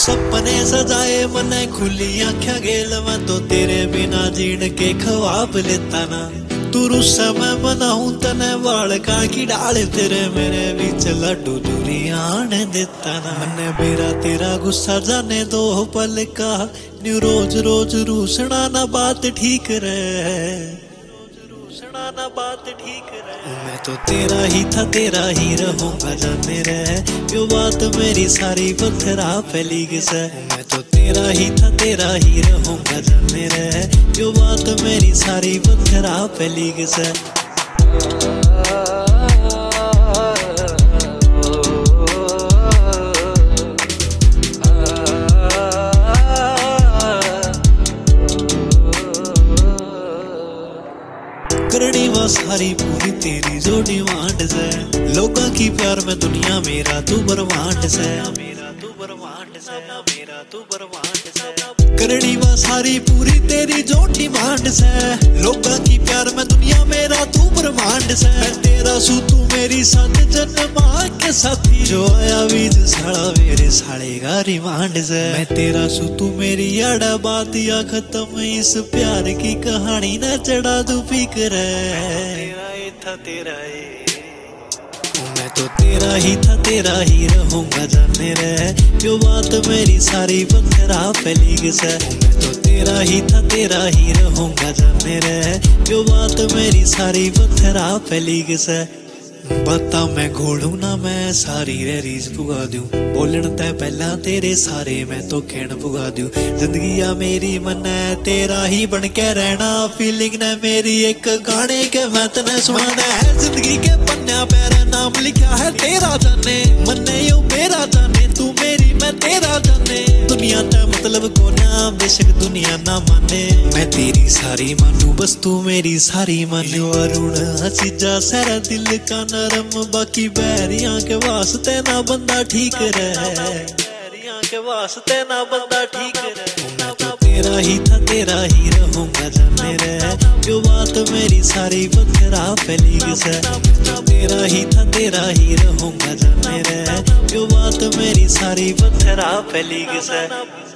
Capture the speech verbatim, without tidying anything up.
सपने सजाए मने खुली आँखें गेल, मैं तो तेरे बिना जीण के ख्वाब लेता ना। तू रुस्सा मैं मनाऊं तने वाल का की डाल, तेरे मेरे बीच लड्डू दूरी आने देता ना। मने मेरा तेरा गुस्सा जाने दो पल का, न्यू रोज रोज रूसना ना बात ठीक रहे, ना बात ठीक रहे। मैं तो तेरा ही था तेरा ही रहूंगा जाने रहे, यो बात मेरी सारी पत्थरा फैली से। मैं तो तेरा ही था तेरा ही रहूंगा जाने रहे, यो बात मेरी सारी पत्थरा फैली से। करनी वो सारी पूरी तेरी जो डिमांड से, लोगों की प्यार में दुनिया मेरा तू बरवांड से, मेरा तू बरवांड से, मेरा तू बरवांड से। करनी वो सारी पूरी तेरी जो डिमांड से, लोगों की प्यार में दुनिया मेरा तू बरवांड से। मैं तेरा सू तू मेरी साथ जन्मा के साथी, जो आया बीज साड़ा मेरे साड़े का रिमांड से। मैं तेरा सू तू मेरी आड़ा बात या खत्म, इस प्यार की कहानी न चढ़ा दू फिक्र, तेरा ही था तेरा ही। मैं तो तेरा ही था तेरा ही रहूंगा जाने रहे, यो बात मेरी सारी पत्थरा फैली से। मैं तो तेरा ही था तेरा ही रहूंगा जाने रहे, यो बात मेरी सारी पत्थरा फैली से। बता मैं घोड़ू ना मैं सारी रे रीज पुगा दूं, बोलन तै पहला तेरे सारे मैं तो खेण पुगा दूं। जिंदगी आ मेरी मन तेरा ही बन के रहना, फीलिंग ने मेरी एक गाने के मैं तने सुनाना है। जिंदगी के पन्ना पैर नाम लिखा है तेरा जाने, मन्ने यू मेरा जाने, तू मेरी मैं तेरा जाने। दुनिया का मतलब को ना बेशक दुनिया ना माने, मैं तेरी सारी मानू बस तू मेरी सारी मानो। अरुण हसीजा सारा दिल का नरम, बाकी बैरियां के वास्ते ना बंदा ठीक रहे, बैरियां के वास्ते ना बंदा ठीक रहे। मैं तो तेरा ही था तेरा ही रहूंगा जाने रहे, यो बात मेरी सारी पत्थरा फैली से। मैं तो तेरा ही था तेरा ही रहूंगा जाने रहे, यो बात मेरी सारी पत्थरा फैली से।